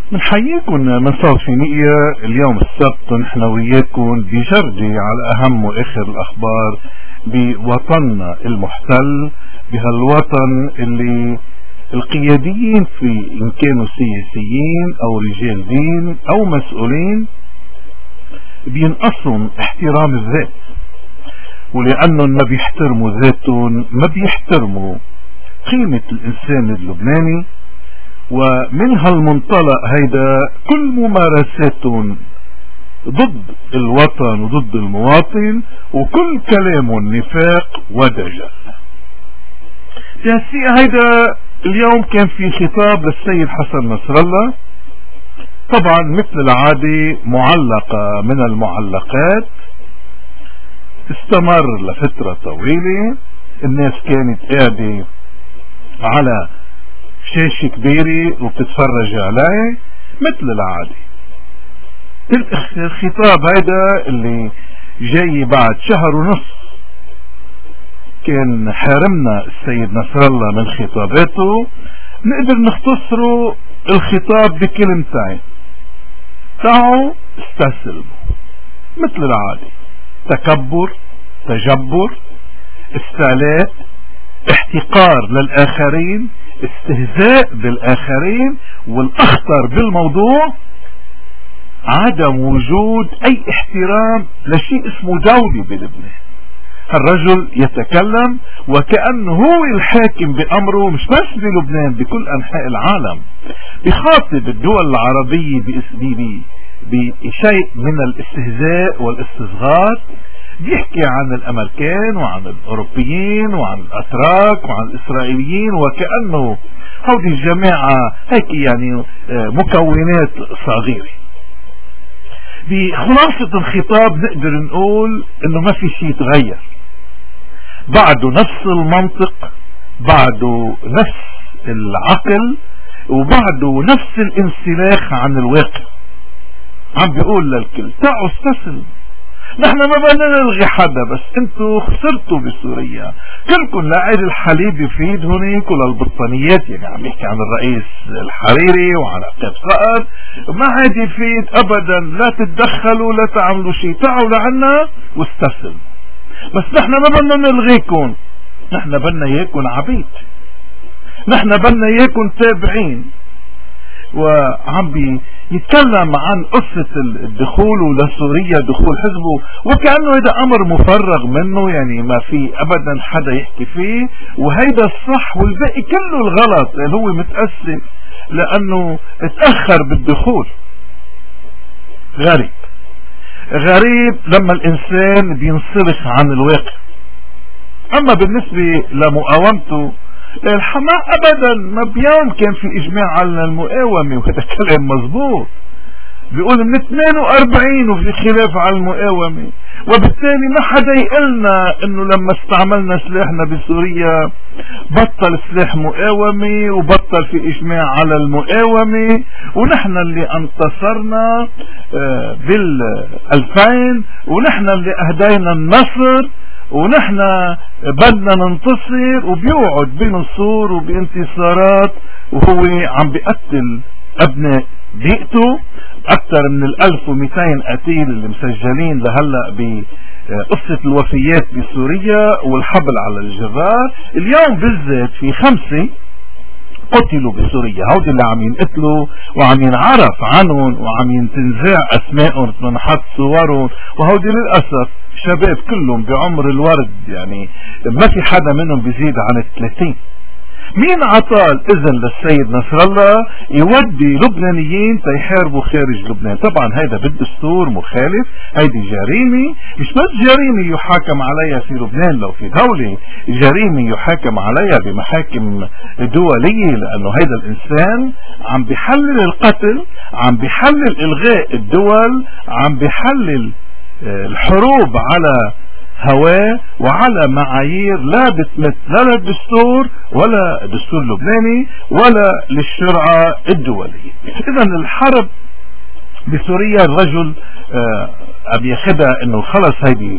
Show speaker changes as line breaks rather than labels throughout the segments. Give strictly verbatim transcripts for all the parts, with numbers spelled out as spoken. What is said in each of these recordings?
بنحييكم من صوت فينيقيا اليوم السبت، نحن وياكم بجردة على أهم وآخر الأخبار بوطننا المحتل، بهالوطن اللي القياديين فيه إن كانوا سياسيين أو رجال دين أو مسؤولين بينقصهم احترام الذات، ولأنهم ما بيحترموا ذاتهم ما بيحترموا قيمة الإنسان اللبناني. ومن هالمنطلق هيدا كل ممارساتهم ضد الوطن وضد المواطن، وكل كلامهم نفاق ودجل. في هيدا اليوم كان في خطاب للسيد حسن نصر الله، طبعا مثل العادة معلقة من المعلقات، استمر لفترة طويلة، الناس كانت قاعدة على شاشة كبيرة وبتتفرج عليه مثل العادة. الخطاب هيدا اللي جاي بعد شهر ونص كان حارمنا السيد نصر الله من خطاباته، نقدر نختصره الخطاب بكلمتين: تعوا استسلموا. مثل العادة تكبر، تجبر، استعلاء، احتقار للآخرين، استهزاء بالآخرين، والأخطر بالموضوع عدم وجود أي احترام لشيء اسمه دولة بلبنان. الرجل يتكلم وكأنه هو الحاكم بأمره، مش بس بلبنان، بكل أنحاء العالم. بخاطب الدول العربية بشيء من الاستهزاء والاستصغار، بيحكي عن الامريكان وعن الاوروبيين وعن الاتراك وعن الاسرائيليين وكأنه هودي الجماعة هيك يعني مكونات صغيرة. بخلاصة الخطاب نقدر نقول انه ما في شيء تغير، بعده نفس المنطق، بعده نفس العقل، وبعده نفس الانسلاخ عن الواقع. عم بيقول للكل تعوا استسلموا، نحن ما بدنا نلغي حدا، بس انتوا خسرتوا بسوريا، كلكم لا عيد الحليب يفيد هونيك ولا البطانيات، يعني عم يحكي عن الرئيس الحريري وعن عقاب صقر، ما عاد يفيد ابدا، لا تتدخلوا لا تعملوا شيء، تعوا لعنا واستسلموا. بس نحن ما بدنا نلغيكم، نحن بدنا اياكم عبيد، نحن بدنا اياكم تابعين. وعم يتكلم عن قصة الدخول لسوريا، دخول حزبه، وكأنه هيدا امر مفرغ منه، يعني ما في ابدا حدا يحكي فيه، وهيدا الصح والباقي كله الغلط، يعني هو متأسف لانه اتأخر بالدخول. غريب غريب لما الانسان بينصرف عن الواقع. اما بالنسبة لمقاومته الحماة ابدا ما بيوم كان في اجماع على المقاومة، وهذا كلام مظبوط، بيقول من اثنين واربعين وفي خلاف على المقاومة، وبالتالي ما حدا يقلنا انه لما استعملنا سلاحنا بسوريا بطل سلاح مقاومة وبطل في اجماع على المقاومة، ونحن اللي انتصرنا بالالفين، ونحن اللي اهدينا النصر، ونحن بدنا ننتصر، وبيوعد بنصور وبانتصارات، وهو عم بيقتل ابناء بيئته. اكثر من الالف ومئتين قتيل اللي مسجلين لهلا بقصة الوفيات بسوريا والحبل على الجرار. اليوم بالذات في خمسة قتلوا بسوريا، هودي اللي عم ينقتلوا وعم ينعرف عنهم وعم ينتنزع اسمائهم وتنحط صورهم، وهودي للاسف شباب كلهم بعمر الورد، يعني ما في حدا منهم بيزيد عن الثلاثين. مين عطى الاذن للسيد نصر الله يودي لبنانيين تيحاربوا خارج لبنان؟ طبعا هيدا بالدستور مخالف، هيدي جريمة، مش بس جريمة يحاكم عليها في لبنان، لو في دولة جريمة يحاكم عليها بمحاكم دولية، لانه هيدا الانسان عم بيحلل القتل، عم بيحلل الغاء الدول، عم بيحلل الحروب على هواه وعلى معايير لا بتمت لا للدستور ولا الدستور اللبناني ولا للشرعة الدولية. اذا الحرب بسوريا الرجل عم ياخدها انه خلص هيدي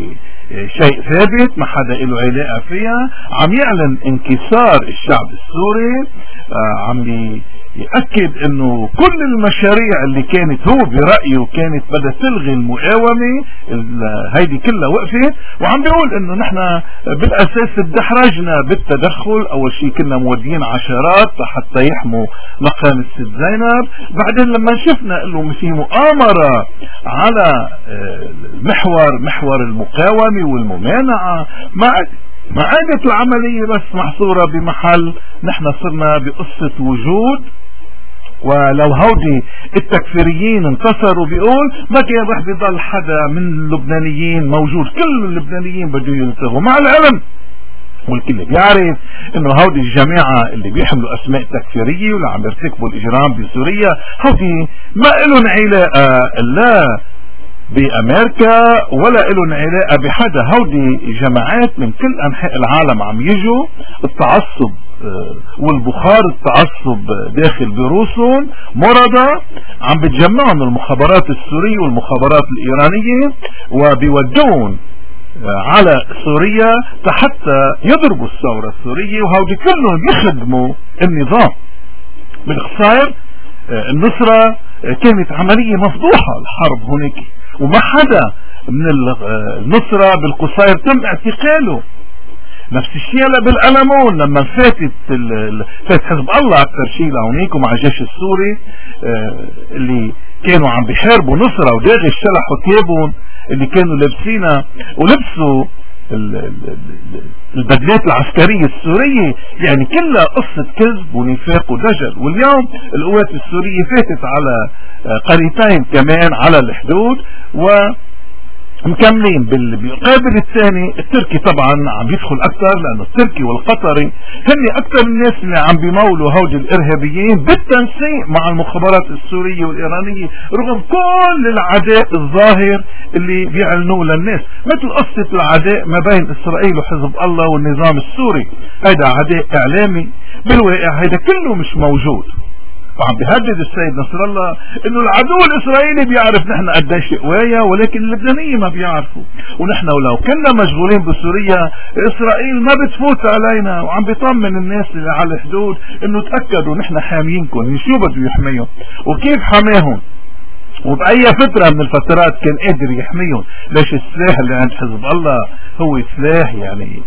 شيء ثابت ما حدا له علاقة فيها. عم يعلن انكسار الشعب السوري، عم يأكد انه كل المشاريع اللي كانت هو برأيه كانت بدها تلغي المقاومة هيدي كلها وقفت. وعم بيقول انه نحن بالاساس ادحرجنا بالتدخل. اول شيء كنا مودين عشرات حتى يحموا مقام الست زينب، بعدين لما شفنا انه في مؤامرة على المحور محور المقاومة والممانعة ما ما عادت العملية بس محصورة بمحل، نحن صرنا بقصة وجود. ولو هودي التكفيريين انتصروا بيقول ما كان رح بيضل حدا من اللبنانيين موجود، كل اللبنانيين بده يلتغوا، مع العلم والكل بيعرف انه هودي الجماعة اللي بيحملوا اسماء تكفيرية واللي عم يرتكبوا الاجرام بسوريا هودي ما لهم علاقة لا بامريكا ولا لهم علاقة بحدا. هودي جماعات من كل انحاء العالم عم يجوا، التعصب والبخار التعصب داخل بروسهم مرضى، عم بتجمعهم المخابرات السورية والمخابرات الإيرانية وبيودون على سوريا حتى يضربوا الثورة السورية، وهودي كلهم يخدموا النظام. بالاختصار النصرة كانت عملية مفضوحة الحرب هناك، وما حدا من النصرة بالقصير تم اعتقاله. نفس الشيء هلا بالقلمون لما فاتت فات حزب الله اكثر شيء لهونيك ومع الجيش السوري اللي كانوا عم بيحاربوا نصرة وداغي شلحوا ثيابهم اللي كانوا لابسينها ولبسوا البدلات العسكرية السورية، يعني كلها قصة كذب ونفاق ودجل. واليوم القوات السورية فاتت على قريتين كمان على الحدود و مكملين. بالقابل الثاني التركي طبعا عم يدخل اكثر، لانه التركي والقطري هن اكثر الناس اللي عم بيمولوا هود الارهابيين بالتنسيق مع المخابرات السورية والايرانية، رغم كل العداء الظاهر اللي بيعلنوه للناس، مثل قصة العداء ما بين اسرائيل وحزب الله والنظام السوري. هيدا عداء اعلامي، بالواقع هيدا كله مش موجود. وعم بيهدد السيد نصر الله انه العدو الاسرائيلي بيعرف نحن قديش قوايا، ولكن اللبنانيين ما بيعرفوا، ونحن ولو كنا مشغولين بسوريا اسرائيل ما بتفوت علينا. وعم بيطمن الناس اللي على الحدود انه تأكدوا نحن حامينكم، شو بده يحميهم وكيف حماهم وبأي فترة من الفترات كان قادر يحميهم. ليش السلاح اللي عند حزب الله هو سلاح يعني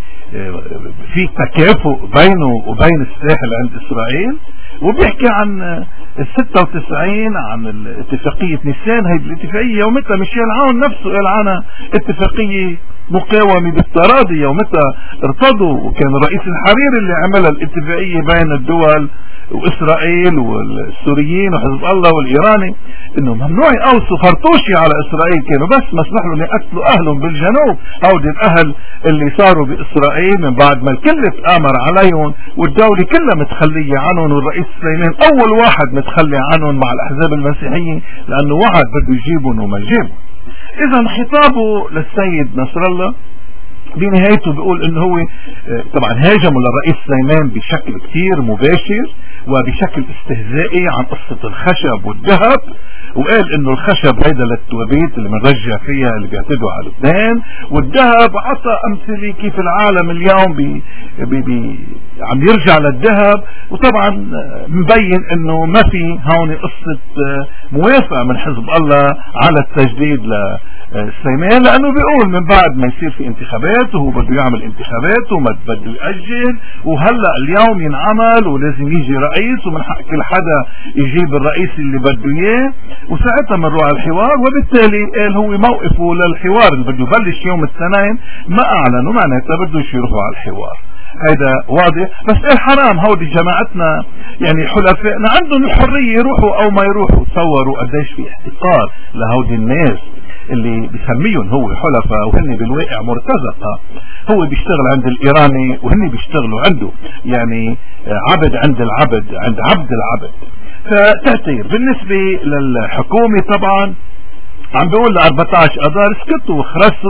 في تكافؤ بينه وبين السلاح اللي عند اسرائيل. وبيحكي عن الستة وتسعين عن الاتفاقية نيسان، هي الاتفاقية يومتها ميشيل عون نفسه قال عنها اتفاقية مقاومة بالتراضي، يومتها ارتضوا، وكان رئيس الحريري اللي عمل الاتفاقية بين الدول واسرائيل والسوريين وحزب الله والايراني انه ممنوع يقوصوا فرطوشي على اسرائيل، كانوا بس مسمح لهم يقتلوا اهلهم بالجنوب. هودي الاهل اللي صاروا باسرائيل من بعد ما الكل تآمر عليهم والدولة كلها متخلية عنهم، والرئيس سليمان اول واحد متخلي عنهم مع الاحزاب المسيحيين لانه وعد بده يجيبهم وما جابهم. اذا خطابه للسيد نصر الله بنهايته بيقول انه هو طبعا هاجموا للرئيس سليمان بشكل كثير مباشر وبشكل استهزائي عن قصة الخشب والذهب، وقال انه الخشب هيدا للتوابيت اللي بنرجع فيها اللي بيعتدوا على لبنان، والذهب عطى امثله كيف العالم اليوم بي بي بي عم يرجع للذهب. وطبعا مبين انه ما في هون قصة موافقة من حزب الله على التجديد لسليمان، لانه بيقول من بعد ما يصير في انتخابات وهو بده يعمل انتخابات وما بده يأجل، وهلا اليوم ينعمل ولازم يجي رئيس ومن حق كل حدا يجيب الرئيس اللي بده اياه، وساعتها بنروح على الحوار. وبالتالي قال هو موقفه للحوار اللي بده يبلش يوم الاثنين ما اعلنوا، معناتها بدوش يروحوا على الحوار. هيدا واضح. بس ايه حرام هودي جماعتنا يعني حلفائنا عندهم الحرية يروحوا او ما يروحوا. تصوروا قديش في احتقار لهودي الناس اللي بيسميهم هو حلفاء وهن بالواقع مرتزقة. هو بيشتغل عند الايراني وهن بيشتغلوا عنده، يعني عبد عند العبد عند عبد العبد. فتأثير بالنسبة للحكومة طبعا عم بيقول ل أربعة عشر اذار اسكتوا وخرسوا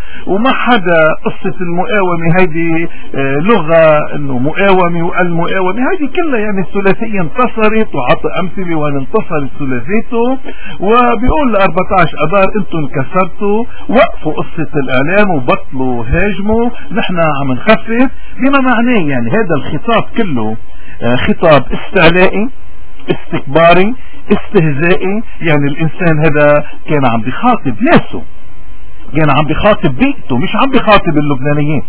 وما حدا قصة المقاومة هيدي لغة انه مقاومة والمقاومة هيدي كلها يعني الثلاثية انتصرت، وعطى امثلة وان انتصرت ثلاثيته، وبيقول ل أربعة عشر اذار انتم انكسرتوا، وقفوا قصة الاعلام وبطلوا هاجموا، نحن عم نخفف، بما معناه يعني هذا الخطاب كله خطاب استعلائي استكباري استهزائي. يعني الانسان هذا كان عم بخاطب ناسه، كان عم بخاطب بيئته، مش عم بخاطب اللبنانيين،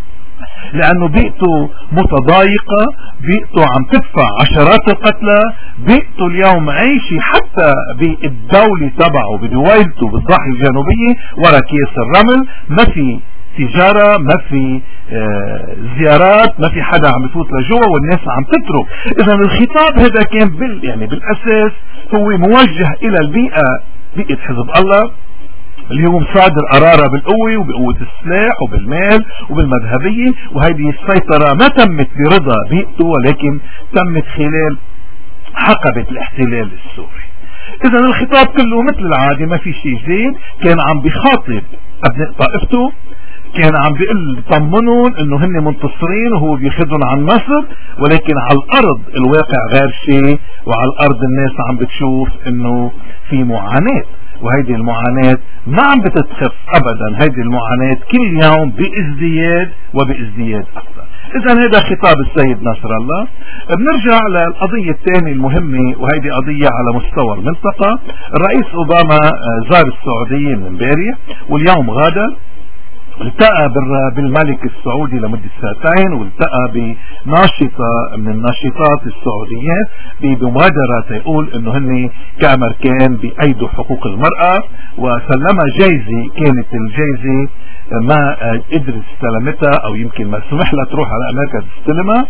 لانه بيئته متضايقة، بيئته عم تدفع عشرات القتلى، بيئته اليوم عايشة حتى بالدولة تبعه بدويلته بالضاحية الجنوبية ورا كيس الرمل، ما في تجارة، ما في آه زيارات، ما في حدا عم يفوت لجوا والناس عم تترك. اذا الخطاب هذا كان بال يعني بالاساس هو موجه الى البيئة، بيئة حزب الله اللي هو مصادر قرارة بالقوة وبقوة السلاح وبالمال وبالمذهبية، وهذه السيطرة ما تمت برضا بيئته ولكن تمت خلال حقبة الاحتلال السوري. اذا الخطاب كله مثل العادة ما في شيء جديد، كان عم بخاطب ابناء طائفته، كان عم بيقول طمنون انه هن منتصرين وهو بياخذهم عن مصر، ولكن على الارض الواقع غير شيء، وعلى الارض الناس عم بتشوف انه في معاناة، وهيدي المعاناة ما عم بتتخف ابدا، هيدي المعاناة كل يوم بازدياد وبازدياد اكثر. اذا هذا خطاب السيد نصر الله. بنرجع للقضية الثانية المهمة، وهيدي قضية على مستوى المنطقة. الرئيس اوباما زار السعودية من امبارح واليوم غادر، التقى بالملك السعودي لمدة ساعتين، والتقى بناشطة من الناشطات السعوديات بمبادرة يقول انه هن كأمريكان بأيدوا حقوق المرأة، وسلم جايزة، كانت الجايزة ما قدرت استلمتها او يمكن ما سمح لها تروح على امريكا تستلمها.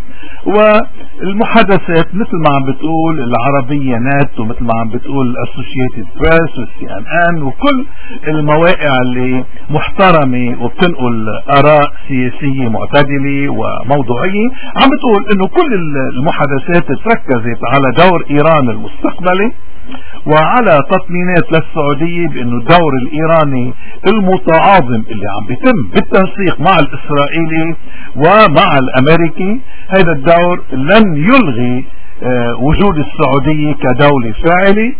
والمحادثات مثل ما عم بتقول العربية نت، ومثل ما عم بتقول الاسوشيتد بريس والسي ان ان وكل المواقع اللي محترمة وبتنقل اراء سياسية معتدلة وموضوعية، عم بتقول انه كل المحادثات تركزت على دور ايران المستقبلي وعلى تطمينات للسعودية بانه الدور الايراني المتعاظم اللي عم بيتم بالتنسيق مع الاسرائيلي ومع الامريكي، هذا الدور لن يلغي وجود السعودية كدولة فاعلة،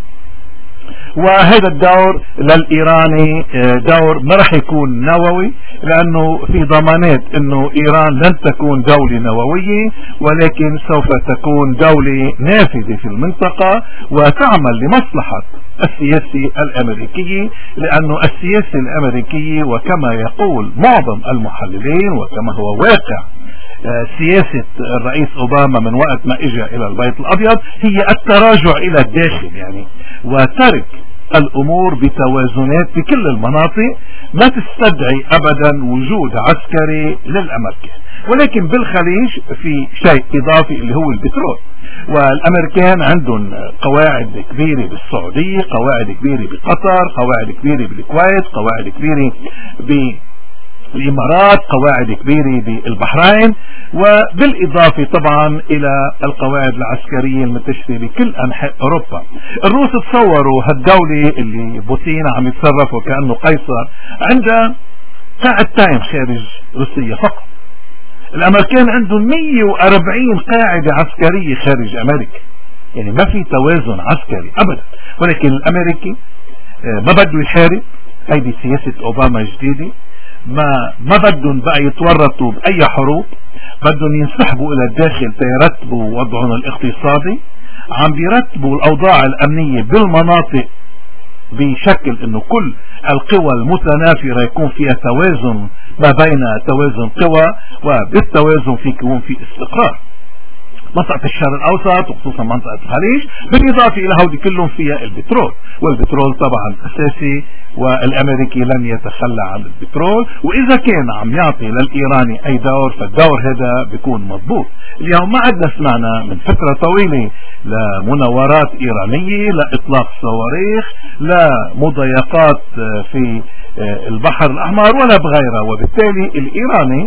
وهذا الدور للإيراني دور ما رح يكون نووي، لأنه في ضمانات أنه إيران لن تكون دولة نووية، ولكن سوف تكون دولة نافذة في المنطقة وتعمل لمصلحة السياسة الأمريكية، لأنه السياسة الأمريكية وكما يقول معظم المحللين وكما هو واقع سياسة الرئيس أوباما من وقت ما اجى إلى البيت الأبيض هي التراجع إلى الداخل، يعني وترك الأمور بتوازنات في كل المناطق، ما تستدعي أبدا وجود عسكري للأمريكان. ولكن بالخليج في شيء إضافي اللي هو البترول، والأمريكان عندهم قواعد كبيرة بالسعودية، قواعد كبيرة بقطر، قواعد كبيرة بالكويت، قواعد كبيرة ب الامارات، قواعد كبيرة بالبحرين، وبالاضافة طبعا الى القواعد العسكرية المنتشرة بكل انحاء اوروبا. الروس تصوروا هالدولة اللي بوتين عم يتصرف وكأنه قيصر عندها قاعدتين خارج روسيا فقط، الامريكان عندهم مية وأربعين قاعدة عسكرية خارج امريكا، يعني ما في توازن عسكري ابدا. ولكن الامريكي ما بده يحارب، هيدي سياسة اوباما جديدة، ما ما بدهم بقى يتورطوا بأي حروب، بدهم ينسحبوا إلى الداخل تيرتبوا وضعهم الاقتصادي، عم بيرتبوا الأوضاع الأمنية بالمناطق بشكل إنه كل القوى المتنافرة يكون فيها توازن ما بين توازن قوى، وبالتوازن في يكون في استقرار. منطقة الشرق الأوسط وخصوصا منطقة الخليج، بالإضافة إلى هودي كلهم فيها البترول، والبترول طبعا أساسي والأمريكي لن يتخلى عن البترول، وإذا كان عم يعطي للإيراني أي دور فالدور هذا بيكون مضبوط. اليوم ما عدنا سمعنا من فترة طويلة لمناورات إيرانية، لا إطلاق صواريخ، لا مضايقات في البحر الأحمر ولا بغيرها، وبالتالي الإيراني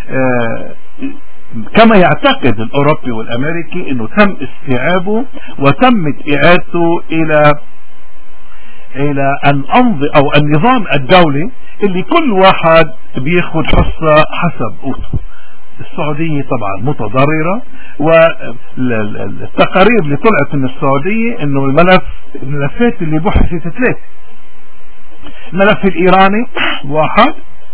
كما يعتقد الأوروبي والأمريكي أنه تم استيعابه وتمت إعادته إلى الى ان امضي او النظام الدولي اللي كل واحد بياخد حصة حسب قوته. السعودية طبعا متضررة، والتقارير اللي طلعت من السعودية انه الملف الملفات اللي بحثت ثلاثة: الملف الايراني واحد،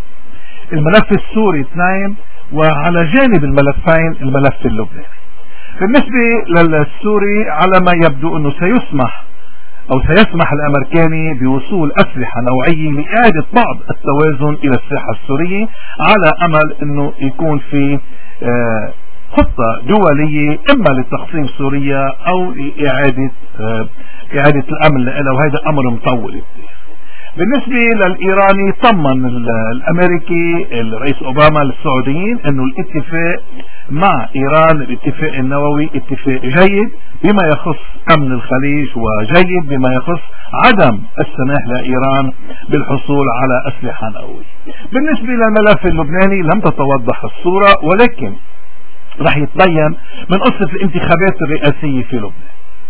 الملف السوري اثنين، وعلى جانب الملفين الملف اللبناني. بالنسبة للسوري على ما يبدو انه سيسمح او سيسمح الامريكاني بوصول اسلحة نوعية لإعادة بعض التوازن الى الساحة السورية، على امل انه يكون في آه خطة دولية اما لتقسيم سوريا او لإعادة آه إعادة الامن لها، وهذا امر مطول كثير. بالنسبة للإيراني طمن الأمريكي الرئيس أوباما للسعوديين أنه الاتفاق مع إيران الاتفاق النووي اتفاق جيد بما يخص أمن الخليج، وجيد بما يخص عدم السماح لإيران بالحصول على أسلحة نووية. بالنسبة للملف اللبناني لم تتوضح الصورة، ولكن رح يتبين من قصة الانتخابات الرئاسية في لبنان،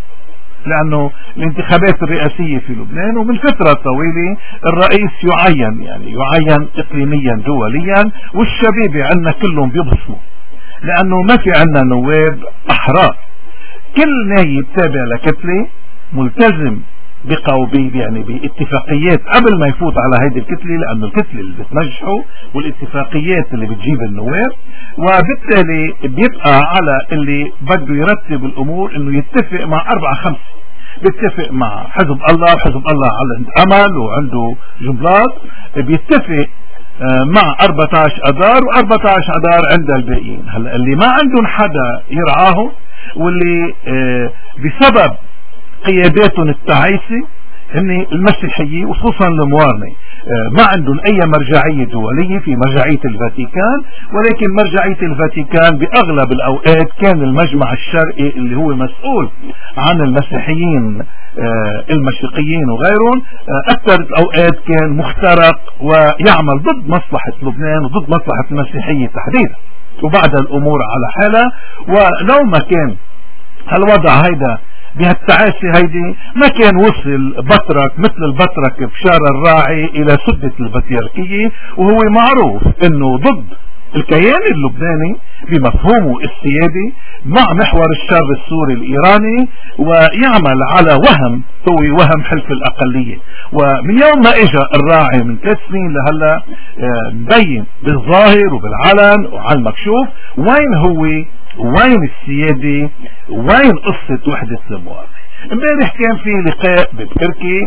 لأنه الانتخابات الرئاسية في لبنان ومن فترة طويلة الرئيس يعين، يعني يعين إقليميا دوليا، والشبيبة عندنا كلهم بيبصموا لأنه ما في عندنا نواب أحرار. كل نايب تابع لكتلة ملتزم بقوبي يعني باتفاقيات قبل ما يفوت على هذه الكتلة، لأنه الكتلة اللي بتنجحه والاتفاقيات اللي بتجيب النواب، وبالتالي بيبقى على اللي بده يرتب الأمور انه يتفق مع أربعة خمسة، بيتفق مع حزب الله، وحزب الله عنده أمل وعنده جنبلاط، بيتفق مع أربعة عشر أدار وأربعة عشر أدار عند الباقيين. هلا اللي ما عندهم حدا يرعاه واللي بسبب قياداتهم التعيسة هن المسيحية وخصوصا الموارنة، ما عندهم اي مرجعية دولية في مرجعية الفاتيكان، ولكن مرجعية الفاتيكان باغلب الاوقات كان المجمع الشرقي اللي هو مسؤول عن المسيحيين المشرقيين وغيرهم اكثر الاوقات كان مخترق ويعمل ضد مصلحة لبنان وضد مصلحة المسيحية تحديدا، وبعد الامور على حالها. ولو ما كان هالوضع هيدا بهالتعاسة هيدي ما كان وصل بطرك مثل البطرك بشار الراعي الى سدة البطيركية، وهو معروف انه ضد الكيان اللبناني بمفهومه السيادي مع محور الشر السوري الايراني، ويعمل على وهم هو وهم حلف الاقلية. ومن يوم ما اجى الراعي من ثلاث سنين لهلا مبين بالظاهر وبالعلن وعلى المكشوف وين هو وين السيادة وين قصة وحدة المواطن. امبارح كان في لقاء بتركي،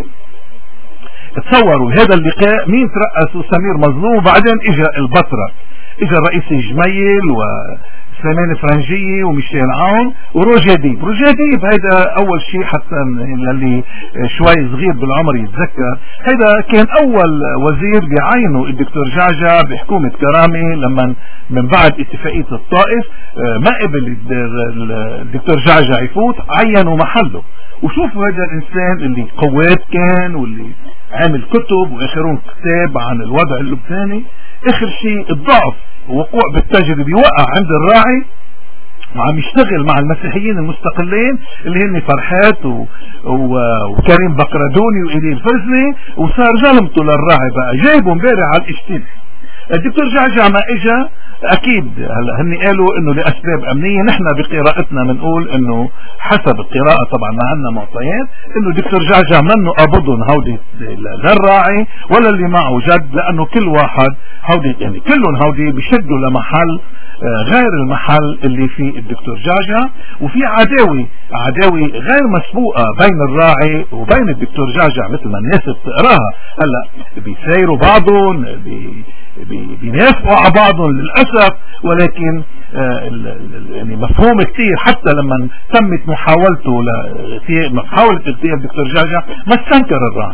تصوروا هذا اللقاء مين ترأسوا؟ سمير مظلوم، وبعدين اجى البطرك، اجى الرئيس الجميل وسليمان فرنجية وميشيل عون وروجاديب. روجاديب هيدا اول شيء حتى اللي شوي صغير بالعمر يتذكر، هيدا كان اول وزير بيعينه الدكتور جعجع بحكومة كرامة لما من بعد اتفاقية الطائف ما قبل الدكتور جعجع يفوت، عينوا محله. وشوفوا هذا الانسان اللي قوات كان واللي عامل كتب واخرون كتاب عن الوضع اللبناني، اخر شيء الضعف ووقوع بالتجربة بيوقع عند الراعي وعم يشتغل مع المسيحيين المستقلين اللي هن فرحات و... و... وكريم بقردوني وإلي الفرزلي، وصار جلمته للراعي بقى جايبه امبارح على الاجتماع. الدكتور جعجع ما اجا اكيد هلا هني قالوا انه لاسباب امنيه، نحن بقراءتنا بنقول انه حسب القراءه طبعا ما عندنا معطيات انه الدكتور جعجع منه قابضهم هودي للراعي ولا اللي معه جد، لانه كل واحد هودي يعني كلهم هودي بيشدوا لمحل غير المحل اللي فيه الدكتور جعجع، وفي عداوي عداوي غير مسبوقه بين الراعي وبين الدكتور جعجع مثل ما الناس بتقراها. هلا بيسايروا بعضهم بي بينافقوا على بعضهم للأسف، ولكن آه يعني مفهوم كتير حتى لما تمت محاولته محاولة اغتيال الدكتور جعجع ما استنكر الراعي،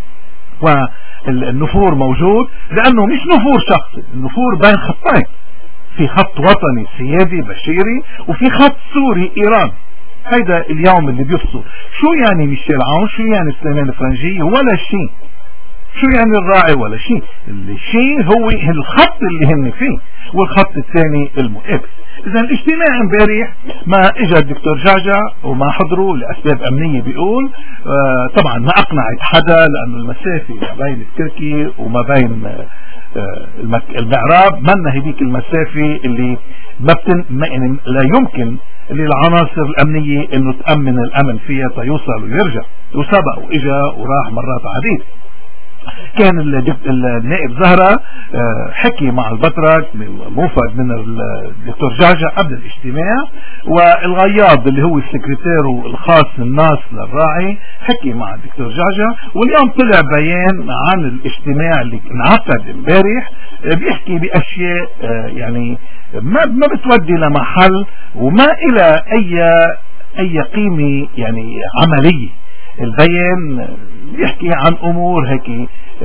والنفور موجود لأنه مش نفور شخصي، النفور بين خطين، في خط وطني سيادي بشيري وفي خط سوري إيراني. هيدا اليوم اللي بيفصل شو يعني ميشيل عون، شو يعني سليمان فرنجي، ولا شيء. شو يعني الراعي ولا شيء؟ الشيء هو الخط اللي هن فيه، والخط الثاني المقابل. اذا الاجتماع امبارح ما اجى الدكتور جعجع وما حضروا لاسباب امنيه بيقول آه طبعا ما اقنعت حدا، لانه المسافه ما بين التركي وما بين آه المعراب منا هذيك المسافه اللي ما بتن ما يعني لا يمكن للعناصر الامنيه انه تامن الامن فيها تيوصل ويرجع، وسبق واجا وراح مرات عديد. كان النائب زهرة حكي مع البطرك موفد من الدكتور جعجع قبل الاجتماع، والغياض اللي هو السكرتير الخاص الناس للراعي حكي مع الدكتور جعجع، واليوم طلع بيان عن الاجتماع اللي انعقد امبارح بيحكي باشياء يعني ما ما بتودي لمحل وما الى اي اي قيمة يعني عملية. البيان بيحكي عن امور هيك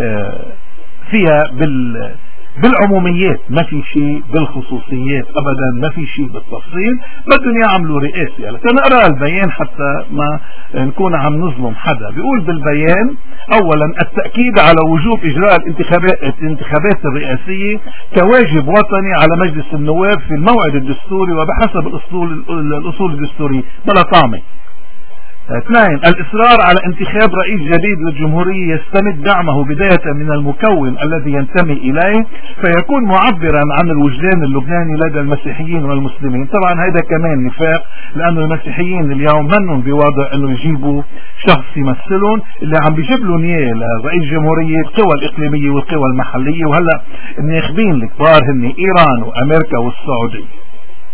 فيها بال بالعموميات، ما في شيء بالخصوصيات ابدا، ما في شيء بالتفصيل، بدهم يعملوا رئاسي. يعني تنقرا البيان حتى ما نكون عم نظلم حدا. بيقول بالبيان اولا التاكيد على وجوب اجراء الانتخابات الانتخابات الرئاسيه كواجب وطني على مجلس النواب في الموعد الدستوري وبحسب الاصول الاصول الدستوريه بلا طعمه. اثنين الإصرار على انتخاب رئيس جديد للجمهورية يستمد دعمه بداية من المكون الذي ينتمي إليه فيكون معبرا عن الوجدان اللبناني لدى المسيحيين والمسلمين. طبعا هذا كمان نفاق، لأنه المسيحيين اليوم منهم بوضع أنه يجيبوا شخص يمثلهم، اللي عم بيجيب لهم إياه لرئيس جمهورية القوى الإقليمية والقوى المحلية، وهلا الناخبين الكبار هن إيران وأمريكا والسعودية.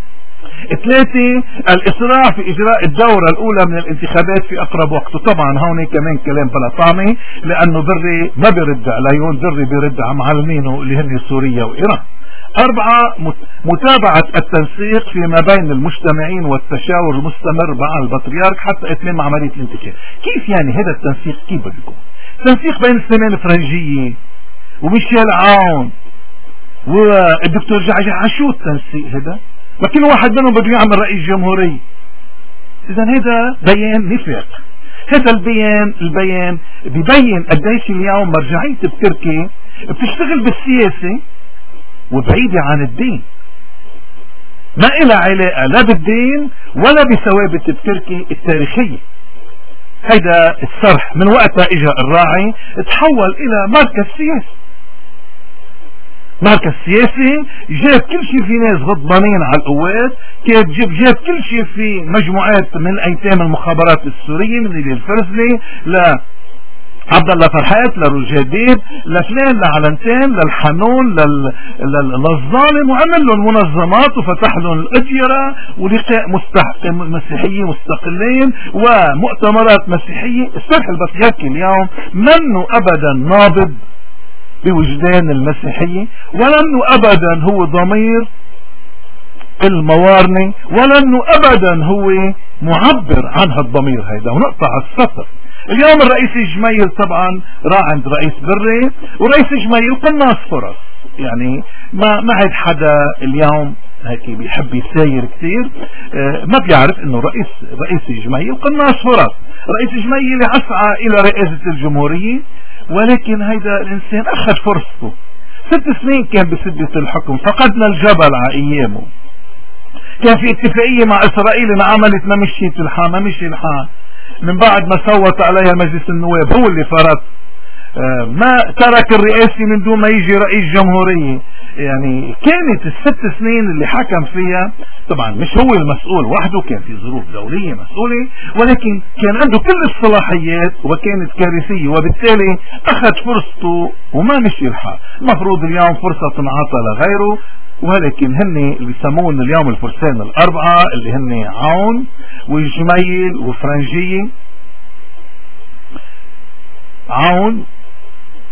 ثلاثة الإسراع في إجراء الدورة الأولى من الانتخابات في أقرب وقت. طبعا هون كمان كلام بلا طعمة، لأنه بري ما بيرد عليهم، بري بيرد على معلمينه اللي هن سوريا وإيران. أربعة متابعة التنسيق فيما بين المجتمعين والتشاور المستمر مع البطريرك حتى إتمام عملية الانتخاب. كيف يعني هذا التنسيق؟ كيف بده يكون؟ تنسيق بين السمان الفرنجية وميشيل عون والدكتور جعجع. عشو التنسيق هذا؟ لكن واحد منهم بده يعمل رئيس جمهورية. اذا هذا بيان نفاق. هذا البيان البيان ببين قديش اليوم مرجعية التركي بتشتغل بالسياسة وبعيدة عن الدين، ما إلها علاقة لا بالدين ولا بثوابت التركي التاريخية. هيدا الصرح من وقتها اجا الراعي تحول الى مركز سياسي. مركز سياسي جاب كل شيء في ناس غضبانين على القوات، كان جاب جاب كل شيء في مجموعات من ايتام المخابرات السوريه، من اللي الفرزلي ل عبد الله فرحات لرجاديب لفلان لعلنتين للحنون لل... لل... للظالم، وعمل لهم منظمات وفتح لهم الأديرة ولقاء مستحق مسيحيين مستقلين ومؤتمرات مسيحية. الصرح البطريركي اليوم منه أبدا نابض بوجدان المسيحية، ولنه أبدا هو ضمير الموارنة، ولنه أبدا هو معبر عن هالضمير هيدا. ونقطع السطر. اليوم الرئيس جميل طبعا راح عند رئيس بري، ورئيس جميل قناص فرص، يعني ما ما عاد حدا اليوم هيك بيحب يساير كثير اه ما بيعرف انه رئيس رئيس جميل قناص فرص. رئيس جميل اسعى الى رئاسة الجمهورية، ولكن هيدا الانسان اخذ فرصته. ست سنين كان بسدة الحكم، فقدنا الجبل على ايامه. كان في اتفاقية مع اسرائيل انعملت ما مشيت الحال، ما مشي الحال. من بعد ما صوت عليها مجلس النواب هو اللي فرط، آه ما ترك الرئاسي من دون ما يجي رئيس جمهورية. يعني كانت الست سنين اللي حكم فيها، طبعا مش هو المسؤول وحده، كان في ظروف دولية مسؤولة، ولكن كان عنده كل الصلاحيات وكانت كارثية، وبالتالي اخذ فرصته وما مشي الحال. المفروض اليوم فرصة تنعطى لغيره، ولكن هن اللي بيسمون اليوم الفرسان الأربعة اللي هن عون وجميل وفرنجية. عون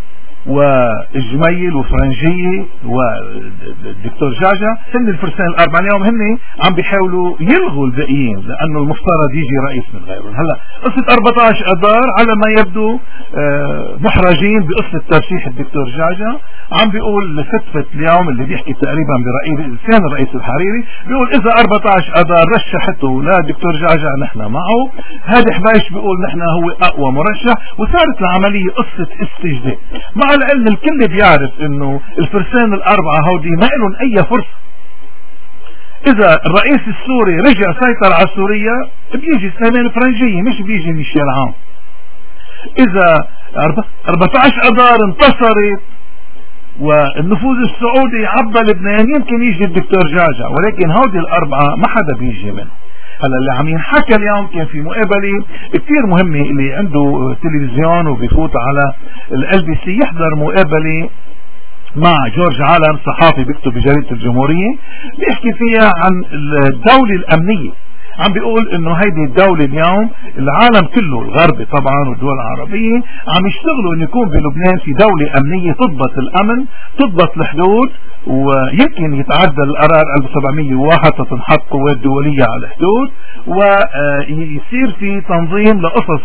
والجميل وفرنجية والدكتور جاجا، هن الفرسان الأربعة اليوم هن عم بيحاولوا يلغوا الباقيين لأنه المفترض يجي رئيس من غيرهم. هلا قصة أربعة عشر أذار على ما يبدو محرجين بقصة ترشيح الدكتور جاجا. عم بيقول لفتفة اليوم اللي بيحكي تقريبا برئيس كان الرئيس الحريري، بيقول إذا أربعة عشر أذار رشحته لا دكتور جاجا نحن معه. هذا حبايش بيقول نحن هو أقوى مرشح، وصارت العملية قصة استجداء، مع العلم الكل بيعرف انه الفرسان الاربعة هودي ما لهم اي فرصة. اذا الرئيس السوري رجع سيطر على سوريا بيجي سليمان الفرنجية مش بيجي ميشيل عون. اذا أربعة عشر اذار انتصرت والنفوذ السعودي عبى لبنان يمكن يجي الدكتور جاجا، ولكن هودي الاربعة ما حدا بيجي منه. هلا اللي عم ينحكى اليوم كان في مقابلة كتير مهمة، اللي عنده تلفزيون وبيفوت على ال بي سي يحضر مقابلة مع جورج عالم صحافي بيكتب بجريدة الجمهورية، بيحكي فيها عن الدولة الأمنية. عم بيقول انه هيدي الدولة اليوم العالم كله الغربي طبعا والدول العربية عم يشتغلوا انه يكون بلبنان في دولة امنية تضبط الامن، تضبط الحدود، ويمكن يتعدى القرار ألف وسبعمية وواحد تنحط قوات دولية على الحدود، ويصير في تنظيم لقصص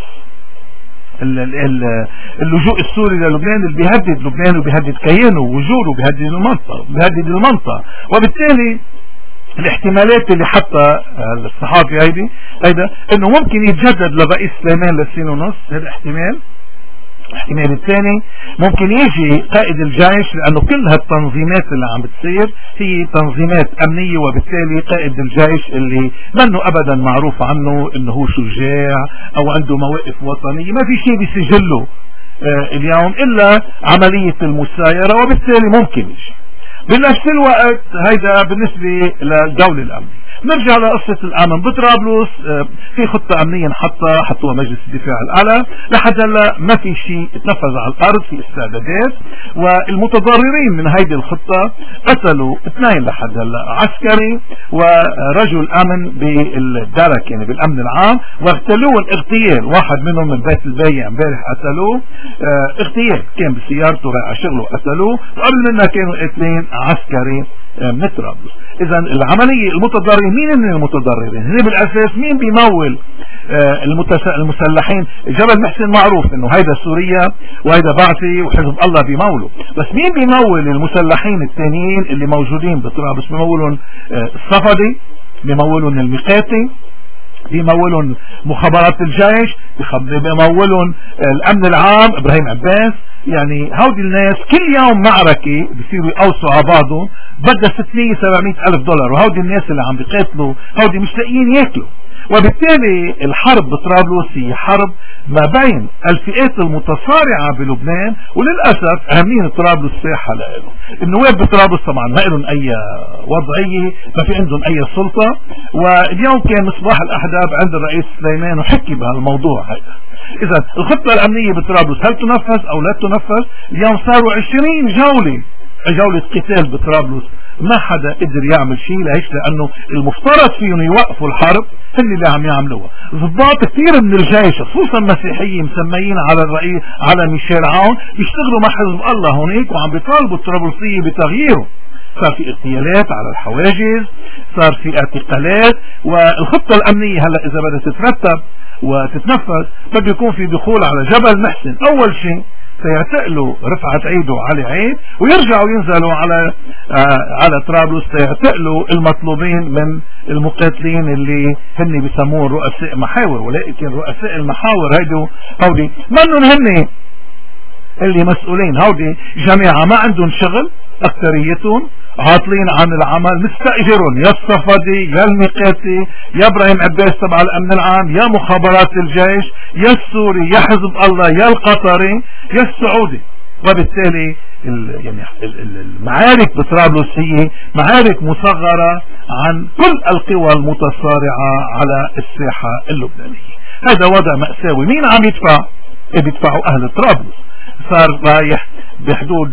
اللجوء السوري للبنان اللي بيهدد لبنان وبيهدد كيانه ووجوده وبيهدد المنطقة بيهدد المنطقة. وبالتالي الاحتمالات اللي حتى الصحافي هيدي هيدا انه ممكن يتجدد لرئيس سليمان لسنة ونص، هذا احتمال. الاحتمال الثاني ممكن يجي قائد الجيش، لانه كل هالتنظيمات اللي عم بتصير هي تنظيمات امنية، وبالتالي قائد الجيش اللي منه ابدا معروف عنه انه هو شجاع او عنده مواقف وطنية، ما في شيء بيسجله اه اليوم الا عملية المسايرة، وبالتالي ممكن يجي. بنفس الوقت هيدا بالنسبة للدولة الأمنية. نرجع لقصة الأمن بطرابلس، في خطة أمنية نحطها حطوها مجلس الدفاع الأعلى، لحد هلا ما في شيء اتنفذ على الأرض، في استعدادات، والمتضررين من هيدي الخطة قتلوا اثنين لحد هلا، عسكري ورجل أمن بالدرك يعني بالأمن العام، واغتالوه اغتيال، واحد منهم من بيت البيع امبارح قتلوه اه اغتيال، كان بسيارته رايح شغله قتلوه، وقبل منها كانوا قاتلين عسكري من طرابلس. اذا العملية المتضررين مين هن المتضررين؟ هن بالاساس مين بيمول آه المسلحين؟ جبل محسن معروف انه هيدا سوريا وهيدا بعثي وحزب الله بيمولوا، بس مين بيمول المسلحين الثانيين اللي موجودين بطرابلس؟ بيمولون آه الصفدي، بيمولون المقاتي، بيمولون مخابرات الجيش، بيمولون الامن العام ابراهيم عباس. يعني هودي الناس كل يوم معركة بيصيروا يقوصوا على بعضهم بدها ستمية سبعمية الف دولار، وهودي الناس اللي عم بيقاتلوا هودي مش لاقيين ياكلوا. وبالتالي الحرب بطرابلس هي حرب ما بين الفئات المتصارعة بلبنان، وللأسف أهمين طرابلس ساحة لهم. النواب بطرابلس طبعا ما لهم أي وضعية، ما في عندهم أي سلطة. واليوم كان مصباح الأحداب عند الرئيس سليمان وحكي بهالموضوع هذا. إذا الخطة الأمنية بطرابلس هل تنفذ أو لا تنفذ؟ اليوم صاروا عشرين جولة جولة قتال بطرابلس، ما حدا قدر يعمل شيء. ليش؟ لأنه المفترض فيهم يوقفوا الحرب هن اللي عم يعملوها. ضباط كثير من الجيش خصوصا مسيحيين مسميين على الرئيس على ميشيل عون بيشتغلوا مع حزب الله هونيك، وعم بيطالبوا الطرابلسية بتغييره. صار في اغتيالات على الحواجز، صار في اعتقالات، والخطة الأمنية هلا إذا بدها تترتب وتتنفذ بده يكون في دخول على جبل محسن. أول شيء سيعتقلوا رفعت عيد وعلي عيد، ويرجعوا ينزلوا على آه على طرابلس سيعتقلوا المطلوبين من المقاتلين اللي هن بيسموه رؤساء محاور. ولكن رؤساء المحاور هيدو هودي منهم هن اللي مسؤولين، هودي جماعة ما عندهم شغل، أكثريتهم عاطلين عن العمل، مستأجرون يا الصفدي يا المقاتي يا ابراهيم عباس تبع الامن العام يا مخابرات الجيش يا السوري يا حزب الله يا القطري يا السعودي. وبالتالي يعني المعارك بطرابلس هي معارك مصغرة عن كل القوى المتصارعة على الساحة اللبنانية. هذا وضع مأساوي. مين عم يدفع؟ بيدفعوا اهل طرابلس. صار رايح بحدود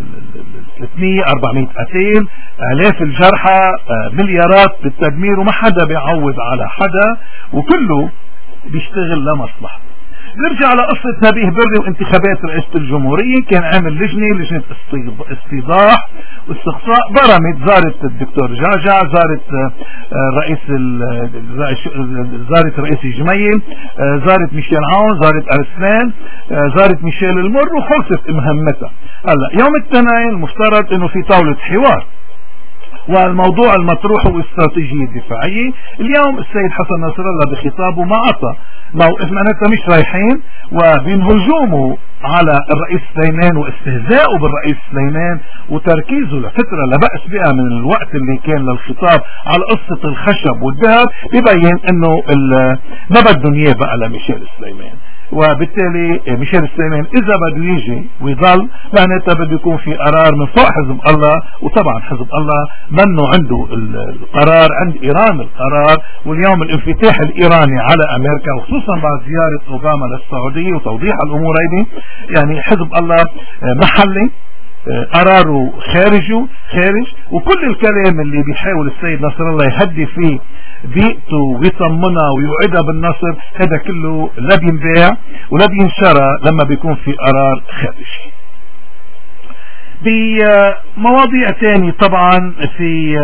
ثلاثمية أربعمية قتيل، آلاف الجرحى، مليارات بالتدمير، وما حدا بيعوض على حدا، وكله بيشتغل لمصلحة. نرجع لقصة نبيه بري وانتخابات رئاسة الجمهورية. كان عامل لجنة لجنة استيضاح واستقصاء، برمت زارت الدكتور جعجع، زارت رئيس زارت رئيس الجميل، زارت ميشيل عون، زارت أرسلان، زارت ميشيل المر، وخلصت مهمتها. هلا يوم الاثنين المفترض انه في طاولة حوار، والموضوع المطروح هو استراتيجية دفاعية. اليوم السيد حسن نصر الله بخطابه ما عطى موقف، معناتها مش رايحين وبين هجومه على الرئيس سليمان واستهزائه بالرئيس سليمان وتركيزه لفترة لا بأس بها من الوقت اللي كان للخطاب على قصة الخشب والذهب، ببين انه ما بدهم اياه بقى لميشيل سليمان. وبالتالي ميشيل سليمان اذا بده يجي ويضل معناتها بده يكون في قرار من فوق حزب الله، وطبعا حزب الله منه عنده القرار، عند ايران القرار. واليوم الانفتاح الايراني على امريكا وخصوصا بعد زيارة اوباما للسعودية وتوضيح الامور هيدي، يعني حزب الله محلي قراره خارجه خارج. وكل الكلام اللي بيحاول السيد نصر الله يهدي فيه بيئته ويطمنها ويوعدها بالنصر، هذا كله لا بينباع ولا بينشرى لما بيكون في قرار خارجي. بمواضيع تاني طبعا في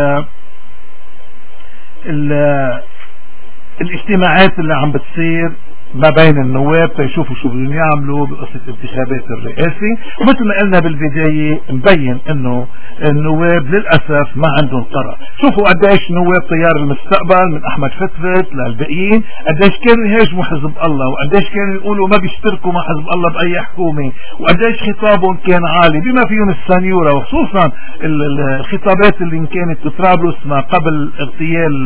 الاجتماعات اللي عم بتصير ما بين النواب تيشوفوا شو بدهم يعملوا بقصة انتخابات الرئاسي. ومثل ما قلنا بالبداية مبين انه النواب للأسف ما عندهم قرار. شوفوا قديش نواب تيار المستقبل من احمد فتفت للباقيين قديش كانوا يهاجموا حزب الله، وقديش كانوا يقولوا ما بيشتركوا مع حزب الله باي حكومة، وقديش خطابهم كان عالي بما فيهم السنيورة، وخصوصا الخطابات اللي كانت بطرابلس ما قبل اغتيال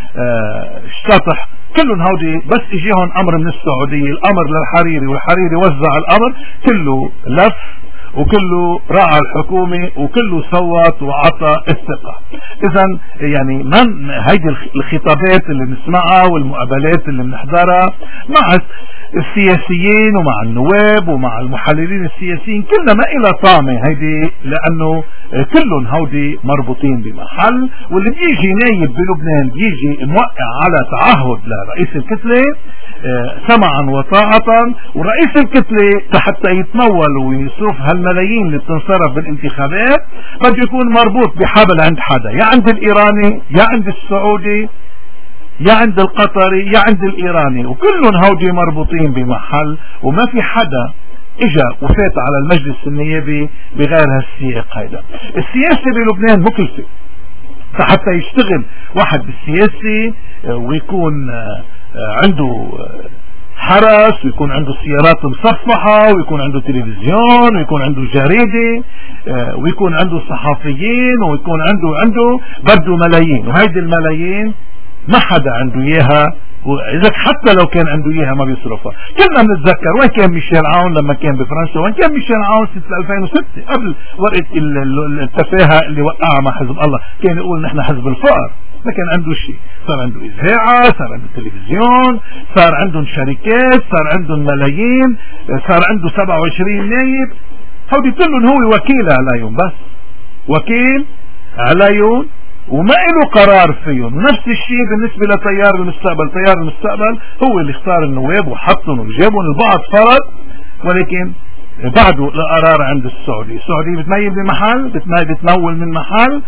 الشاطح. كلهم هودي بس اجيهم امر من السعودية، الامر للحريري، والحريري وزع الامر كله لف وكله راعى الحكومة وكله صوت وعطى الثقة. اذا يعني من هيدي الخطابات اللي بنسمعها والمقابلات اللي بنحضرها مع السياسيين ومع النواب ومع المحللين السياسيين كلنا ما إلى طعمة هيدي، لأنه كلهم هودي مربوطين بمحل. واللي بيجي نايب بلبنان بيجي موقع على تعهد لرئيس الكتلة سمعا وطاعة، ورئيس الكتلة حتى يتمول ويصرف هالملايين اللي بتنصرف بالانتخابات بده يكون مربوط بحبل عند حدا، يا عند الإيراني يا عند السعودي يا عند القطري يا عند الإيراني، وكلهم هودي مربوطين بمحل. وما في حدا اجا وفات على المجلس النيابي بغير هالسياق. هيدا السياسة بلبنان مكلفة، فحتى يشتغل واحد بالسياسة ويكون عنده حرس ويكون عنده سيارات مصفحة ويكون عنده تلفزيون ويكون عنده جريدة ويكون عنده صحفيين ويكون عنده عنده بده ملايين، وهيدي الملايين ما حدا عنده اياها، واذا حتى لو كان عنده اياها ما بيصرفها. كلنا بنتذكر وين كان ميشيل عون لما كان بفرنسا، وين كان ميشيل عون سنة ألفين وستة قبل ورقة التفاهة اللي وقعها مع حزب الله، كان يقول نحن حزب الفقر. ما كان عنده شيء، صار عنده إذاعة، صار عنده تلفزيون، صار عندهم شركات، صار عندهم ملايين، صار عنده سبعة وعشرين نايب. هودي كلهم هو وكيل عليهم، بس وكيل عليهم وما له قرار فيهم. ونفس الشيء بالنسبة لتيار المستقبل، تيار المستقبل هو اللي اختار النواب وحطهم وجابهم، البعض فرض ولكن بعده القرار عند السعودي. السعودي بتميل بمحل، بتمول من محل،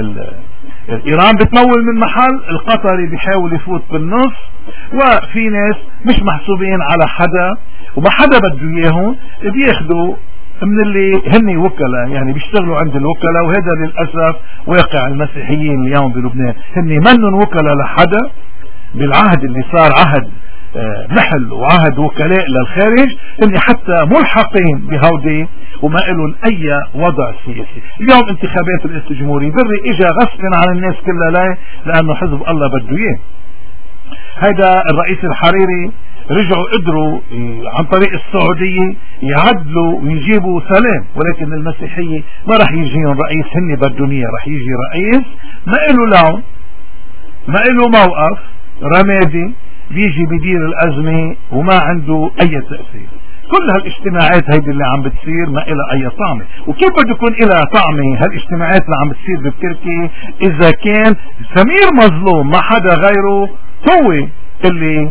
ايران بتمول من محل، القطري بيحاول يفوت بالنص، وفي ناس مش محسوبين على حدا وما حدا بده اياهم بياخدوا من اللي هن وكلاء، يعني بيشتغلوا عند الوكلاء. وهذا للأسف واقع المسيحيين اليوم بلبنان، هن منن وكلاء لحدا. بالعهد اللي صار عهد محل وعهد وكلاء للخارج هن حتى ملحقين بهودي وما لهم اي وضع سياسي. اليوم انتخابات الرئاسة الجمهورية بري اجا غصبا عن الناس كلها، لا لانه حزب الله بده اياه. هذا الرئيس الحريري رجعوا قدروا عن طريق السعودية يعدلوا ويجيبوا سلام، ولكن المسيحية ما رح يجيهم رئيس هن بدونية، رح يجي رئيس ما له لون ما له موقف رمادي بيجي بدير الأزمة وما عنده أي تأثير. كل هالاجتماعات هيدي اللي عم بتصير ما إلها أي طعمة. وكيف بده يكون إلها طعمة هالاجتماعات اللي عم بتصير بتركيا إذا كان سمير مظلوم ما حدا غيره هو اللي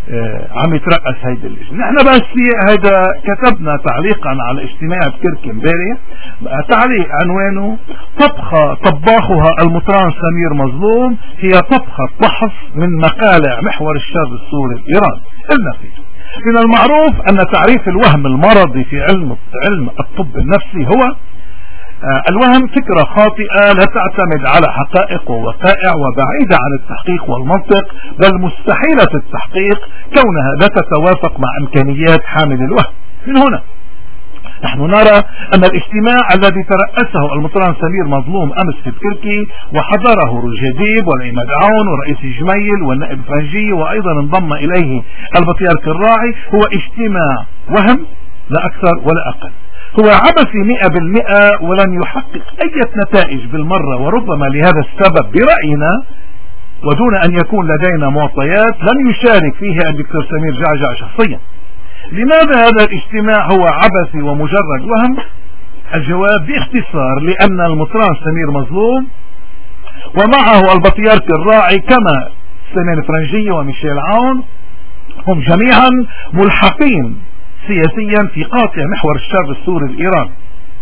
عم يترأس هيدا اللجنة. نحن بس هيدا كتبنا تعليقا على اجتماع بتركي امبارح، تعليق عنوانه طبخة طباخها المطران سمير مظلوم هي طبخة فحص من مقالع محور الشر السوري الإيراني. قلنا فيه من المعروف أن تعريف الوهم المرضي في علم علم الطب النفسي هو الوهم فكرة خاطئة لا تعتمد على حقائق ووقائع وبعيدة عن التحقيق والمنطق، بل مستحيلة التحقيق كونها لا تتوافق مع إمكانيات حامل الوهم. من هنا نحن نرى أن الاجتماع الذي ترأسه المطران سمير مظلوم أمس في تركي وحضره رجديب والعماد عون ورئيس جميل والنائب فرنجي وأيضا انضم إليه البطيارك الراعي هو اجتماع وهم لا أكثر ولا أقل. هو عبثي مئة بالمئة ولن يحقق أي نتائج بالمرة، وربما لهذا السبب برأينا ودون أن يكون لدينا معطيات لن يشارك فيها الدكتور سمير جعجع شخصيا. لماذا هذا الاجتماع هو عبثي ومجرد وهم؟ الجواب باختصار لأن المطران سمير مظلوم ومعه البطيارك الراعي كما سليمان فرنجي وميشيل عون هم جميعا ملحقين سياسيا في قاطع محور الشر السوري الإيراني،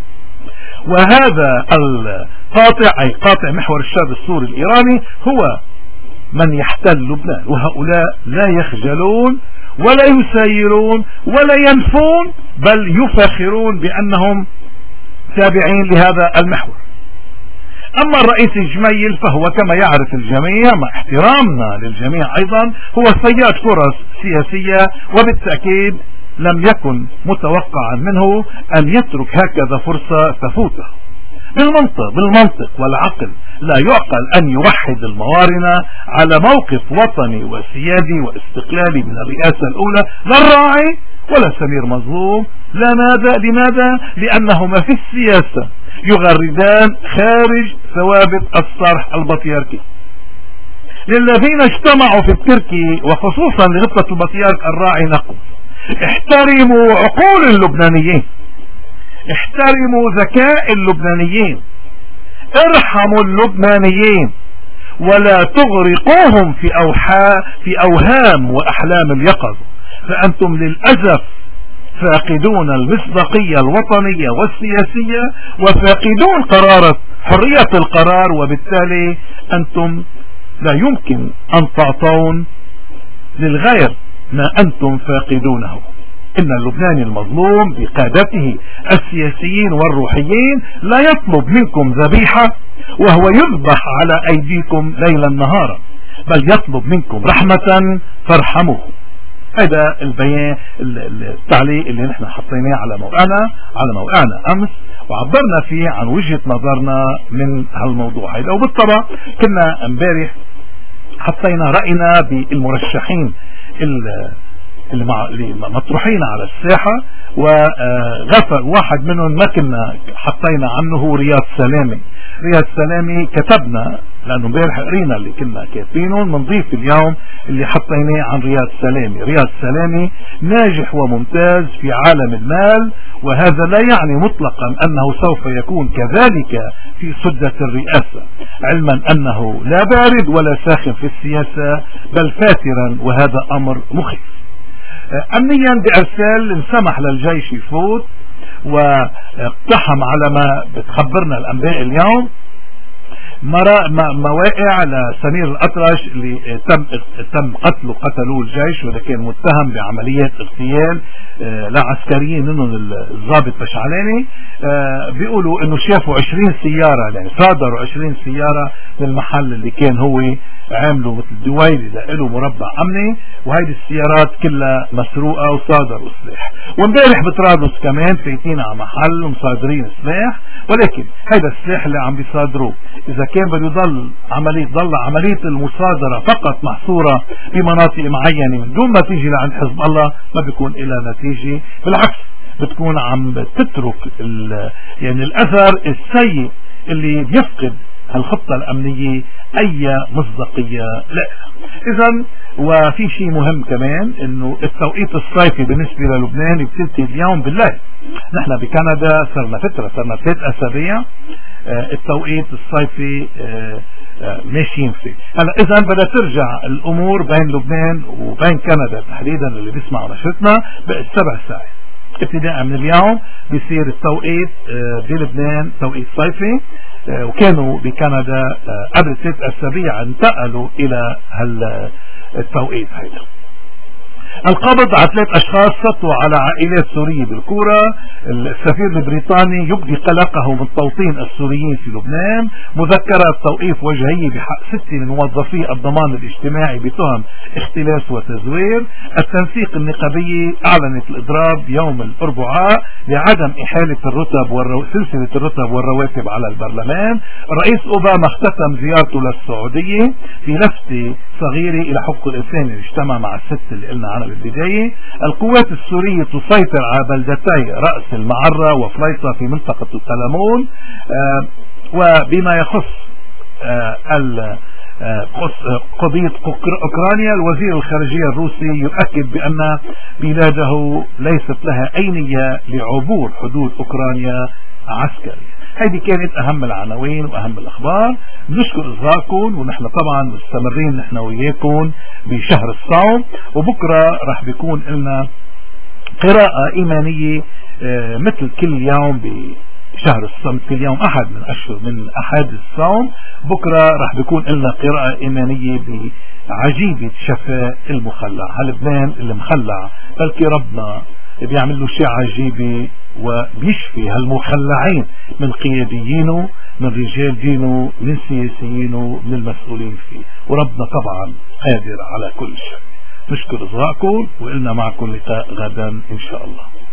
وهذا القاطع أي قاطع محور الشر السوري الإيراني هو من يحتل لبنان، وهؤلاء لا يخجلون ولا يسايرون ولا ينفون بل يفخرون بأنهم تابعين لهذا المحور. أما الرئيس الجميل فهو كما يعرف الجميع مع احترامنا للجميع أيضا هو صياد فرص سياسية، وبالتأكيد لم يكن متوقعا منه أن يترك هكذا فرصة تفوته. بالمنطق بالمنطق والعقل لا يعقل أن يوحد الموارنة على موقف وطني وسيادي واستقلالي من الرئاسة الأولى لا الراعي ولا سمير مظلوم. لماذا؟ لماذا؟ لأنهما في السياسة يغردان خارج ثوابت الصرح البطياركي. للذين اجتمعوا في التركي وخصوصا لغبطة البطيارك الراعي نقول احترموا عقول اللبنانيين، احترموا ذكاء اللبنانيين، ارحموا اللبنانيين ولا تغرقوهم في أوحاء في أوهام وأحلام اليقظة، فأنتم للأسف فاقدون المصداقية الوطنية والسياسية وفاقدون قرارة حرية القرار، وبالتالي أنتم لا يمكن أن تعطون للغير ما أنتم فاقدونه. إن اللبناني المظلوم بقادته السياسيين والروحيين لا يطلب منكم ذبيحة وهو يذبح على أيديكم ليلا نهارا، بل يطلب منكم رحمة فارحموه. هذا البيان التعليق اللي نحن حطيناه على موقعنا على موقعنا أمس وعبرنا فيه عن وجهة نظرنا من هالموضوع هذا. وبالطبع كنا امبارح حطينا رأينا بالمرشحين اللي مطروحين على الساحة، وغفل واحد منهم ما كنا حطينا عنه هو رياض سلامي. رياض سلامي كتبنا لأنه امبارح قرينا اللي كنا كاتبينه، بنضيف اليوم اللي حطيناه عن رياض سلامي. رياض سلامي ناجح وممتاز في عالم المال، وهذا لا يعني مطلقا أنه سوف يكون كذلك في سدة الرئاسة، علما أنه لا بارد ولا ساخن في السياسة بل فاترا، وهذا أمر مخيف. أمنيا بإرسال انسمح للجيش يفوت واقتحم على ما بتخبرنا الأنباء اليوم مواقع لسمير الأطرش اللي تم تم قتله قتلوه الجيش، وده كان متهم بعمليات اغتيال لعسكريين منهم الضابط بشعلاني. بيقولوا انه شافوا عشرين سيارة، يعني صادروا عشرين سيارة للمحل اللي كان هو عامله مثل دويل اذا له مربع امني، وهيدي السيارات كلها مسروقة وصادروا سلاح. وامبارح بطرابلس كمان فايتين على محل ومصادرين سلاح، ولكن هيدا السلاح اللي عم بيصادروه اذا كان بده يضل عملية ضل عملية المصادرة فقط محصورة بمناطق معينة من دون ما تيجي لعند حزب الله ما بيكون إلى نتيجة، بالعكس بتكون عم تترك يعني الأثر السيء اللي بيفقد الخطة الأمنية أي مصداقية لها. إذا وفي شيء مهم كمان إنه التوقيت الصيفي بالنسبة للبنان بتنتهي اليوم بالليل. نحن بكندا صرنا فترة صرنا ثلاث أسابيع التوقيت الصيفي ماشيين فيه. هلا إذا بدها ترجع الأمور بين لبنان وبين كندا تحديدا اللي بيسمعوا نشرتنا بقت سبع ساعات ابتداء من اليوم بيصير التوقيت بلبنان توقيت صيفي، وكانوا بكندا قبل ثلاث أسابيع انتقلوا إلى هالتوقيت هيدا. القبض على ثلاث أشخاص سطوا على عائلات سورية بالكورة. السفير البريطاني يبدي قلقه من توطين السوريين في لبنان. مذكرة توقيف وجهية بحق ستة من موظفي الضمان الاجتماعي بتهم اختلاس وتزوير. التنسيق النقابي أعلنت الإضراب يوم الأربعاء لعدم إحالة الرتب والرو... سلسلة الرتب والرواتب على البرلمان. رئيس أوباما اختتم زيارته للسعودية في لفتة صغيرة إلى حقوق الإنسان اللي اجتمع مع الست اللي قلنا عنها بالبداية. القوات السورية تسيطر على بلدتي رأس المعرة وفليطة في منطقة القلمون. آه وبما يخص آه قضية أوكرانيا، الوزير الخارجية الروسي يؤكد بأن بلاده ليست لها أي نية لعبور حدود أوكرانيا عسكريا. هذه كانت أهم العناوين وأهم الأخبار. نشكر إصغائكم، ونحن طبعا مستمرين نحن وياكم بشهر الصوم، وبكرة رح بيكون لنا قراءة إيمانية مثل كل يوم بشهر الصوم، كل يوم أحد من أشهر من أحد الصوم. بكرة رح بيكون لنا قراءة إيمانية بعجيبة شفاء المخلع. هاللبنان اللي مخلع بلكي ربنا بيعمل له شيء عجيبي وبيشفي هالمخلعين من قياديينه، من رجال دينه، من سياسيينه، من المسؤولين فيه، وربنا طبعا قادر على كل شيء. نشكر إصغائكم، وإلنا معكم لقاء غدا إن شاء الله.